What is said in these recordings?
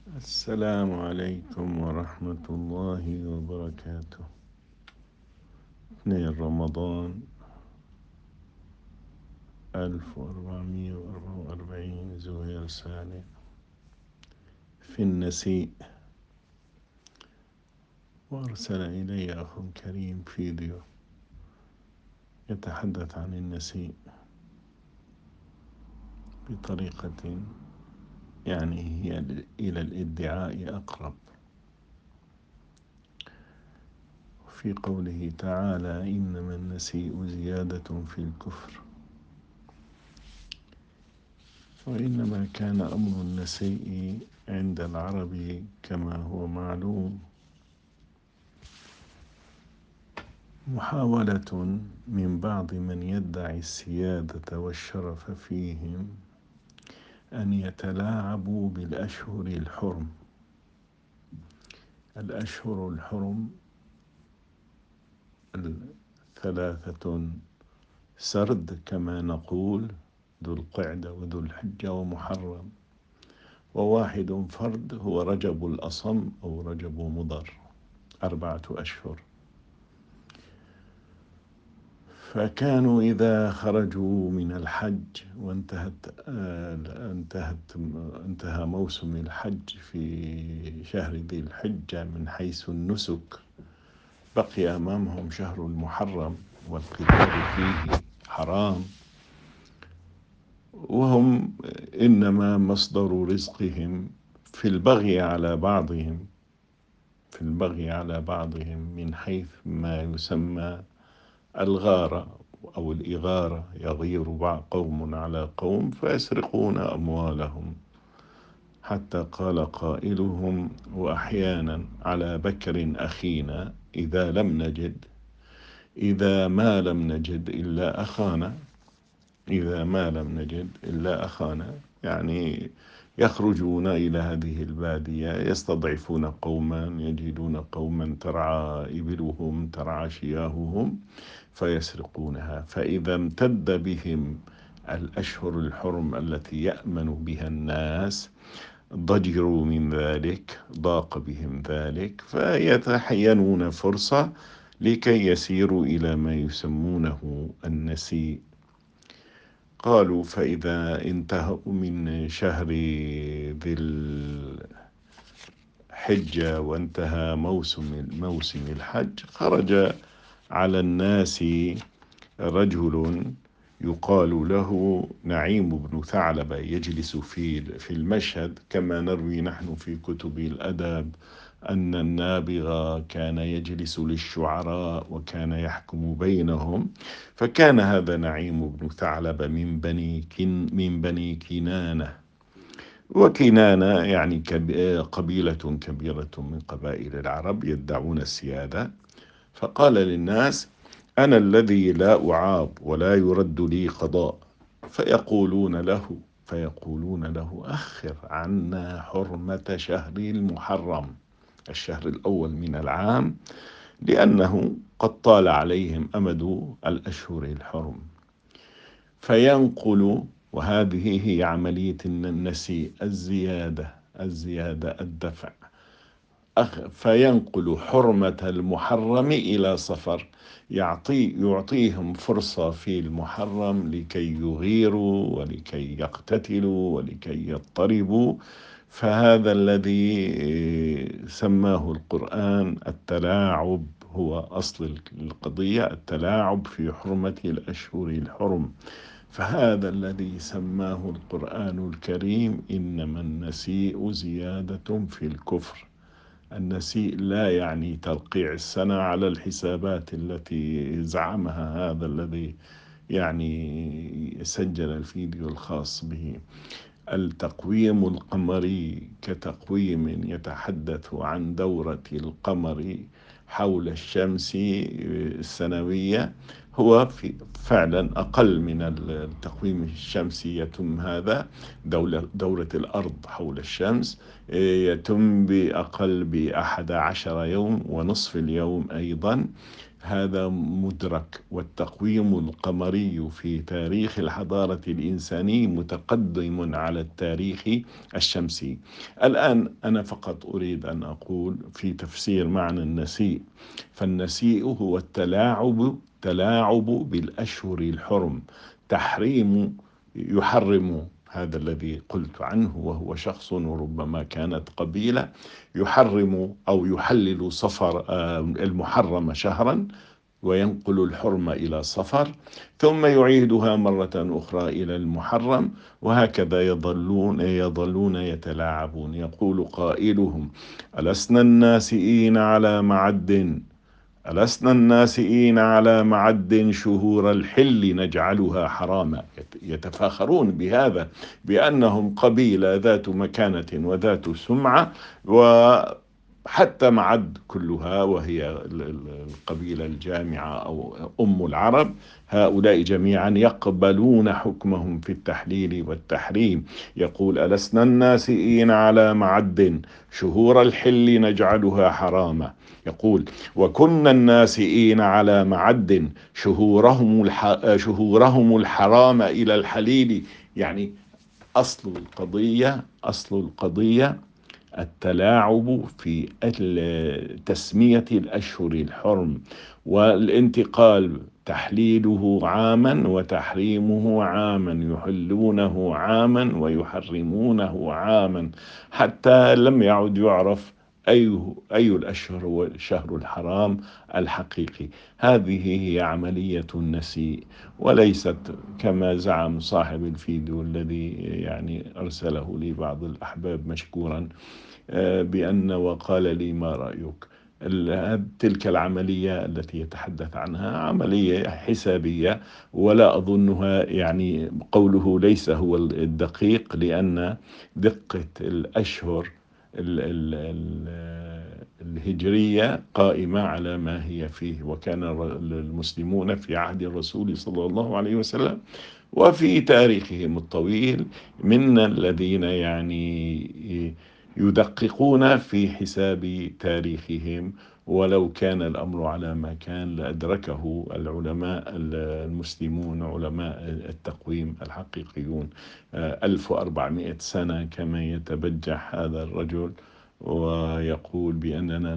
السلام عليكم ورحمة الله وبركاته. 2 رمضان 1444 زهير سالم. في النسيء. وأرسل إلي أخ كريم فيديو يتحدث عن النسيء بطريقة هي إلى الادعاء أقرب. في قوله تعالى: إنما النسيء زيادة في الكفر. وإنما كان أمر النسيء عند العرب كما هو معلوم محاولة من بعض من يدعي السيادة والشرف فيهم أن يتلاعبوا بالأشهر الحرم. الأشهر الحرم 3 سرد كما نقول: ذو القعدة وذو الحجة ومحرم، وواحد فرد هو رجب الأصم أو رجب مضر، 4 أشهر. فكانوا إذا خرجوا من الحج انتهى موسم الحج في شهر ذي الحجة من حيث النسك، بقي أمامهم شهر المحرم والقتال فيه حرام، وهم إنما مصدر رزقهم في البغي على بعضهم من حيث ما يسمى الغارة أو الإغارة، يغير قوم على قوم فيسرقون أموالهم، حتى قال قائلهم: وأحيانا على بكر أخينا إذا ما لم نجد إلا أخانا. يعني يخرجون إلى هذه البادية، يستضعفون قوما، يجدون قوما ترعى إبلهم، ترعى شياههم، فيسرقونها. فإذا امتد بهم الأشهر الحرم التي يأمن بها الناس ضجروا من ذلك، ضاق بهم ذلك، فيتحينون فرصة لكي يسيروا إلى ما يسمونه النسيء. قالوا: فإذا انتهوا من شهر ذي الحجة وانتهى موسم الحج، خرج على الناس رجل يقال له نعيم بن ثعلبة، يجلس في المشهد، كما نروي نحن في كتب الأدب أن النابغة كان يجلس للشعراء وكان يحكم بينهم. فكان هذا نعيم بن ثعلبة من بني كنانة، وكنانة يعني قبيلة كبيرة من قبائل العرب يدعون السيادة. فقال للناس: أنا الذي لا أعاب ولا يرد لي قضاء. فيقولون له: أخر عنا حرمة شهر المحرم، الشهر الأول من العام، لأنه قد طال عليهم أمد الأشهر الحرم. فينقل، وهذه هي عملية النسيء، الزيادة الدفع. فينقل حرمة المحرم إلى صفر، يعطيهم فرصة في المحرم لكي يغيروا ولكي يقتتلوا ولكي يضطربوا. فهذا الذي سماه القرآن التلاعب، هو أصل القضية، التلاعب في حرمة الأشهر الحرم. فهذا الذي سماه القرآن الكريم: إنما النسيء زيادة في الكفر. النسيء لا يعني ترقيع السنة على الحسابات التي زعمها هذا الذي سجل الفيديو الخاص به. التقويم القمري كتقويم يتحدث عن دورة القمر حول الشمس السنوية، هو فعلا أقل من التقويم الشمسي. يتم هذا دورة الأرض حول الشمس يتم بأقل ب11 يوم ونصف اليوم أيضا. هذا مدرك، والتقويم القمري في تاريخ الحضارة الإنسانية متقدم على التاريخ الشمسي. الآن أنا فقط أريد أن أقول في تفسير معنى النسيء، فالنسيء هو تلاعب بالأشهر الحرم، تحريم، يحرم هذا الذي قلت عنه، وهو شخص وربما كانت قبيلة، يحرم أو يحلل صفر المحرم شهرا، وينقل الحرمة إلى صفر، ثم يعيدها مرة أخرى إلى المحرم، وهكذا يظلون يتلاعبون. يقول قائلهم: ألسنا الناسئين على معد ألسنا الناسئين على معد شهور الحل نجعلها حراما. يتفاخرون بهذا، بأنهم قبيلة ذات مكانة وذات سمعة، وحتى معد كلها وهي القبيلة الجامعة أو أم العرب، هؤلاء جميعا يقبلون حكمهم في التحليل والتحريم. يقول: ألسنا الناسئين على معد شهور الحل نجعلها حراما. يقول: وكنا الناسئين على معد شهورهم الحرام إلى الحليل. يعني أصل القضية التلاعب في تسمية الأشهر الحرم، والانتقال، تحليله عاما وتحريمه عاما، يحلونه عاما ويحرمونه عاما، حتى لم يعد يعرف أي الأشهر هو الشهر الحرام الحقيقي. هذه هي عملية النسيء، وليست كما زعم صاحب الفيديو الذي يعني أرسله لي بعض الأحباب مشكورا، بأن وقال لي: ما رأيك؟ تلك العملية التي يتحدث عنها عملية حسابية، ولا أظنها، يعني قوله ليس هو الدقيق، لأن دقة الأشهر الهجرية قائمة على ما هي فيه. وكان المسلمون في عهد الرسول صلى الله عليه وسلم وفي تاريخهم الطويل من الذين يعني يدققون في حساب تاريخهم، ولو كان الأمر على ما كان لأدركه العلماء المسلمون، علماء التقويم الحقيقيون. 1400 سنة كما يتبجح هذا الرجل ويقول بأننا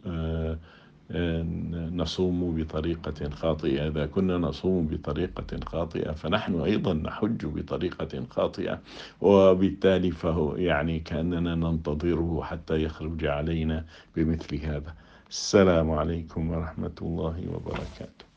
نصوم بطريقة خاطئة. إذا كنا نصوم بطريقة خاطئة فنحن أيضا نحج بطريقة خاطئة، وبالتالي فهو يعني كأننا ننتظره حتى يخرج علينا بمثل هذا. السلام عليكم ورحمة الله وبركاته.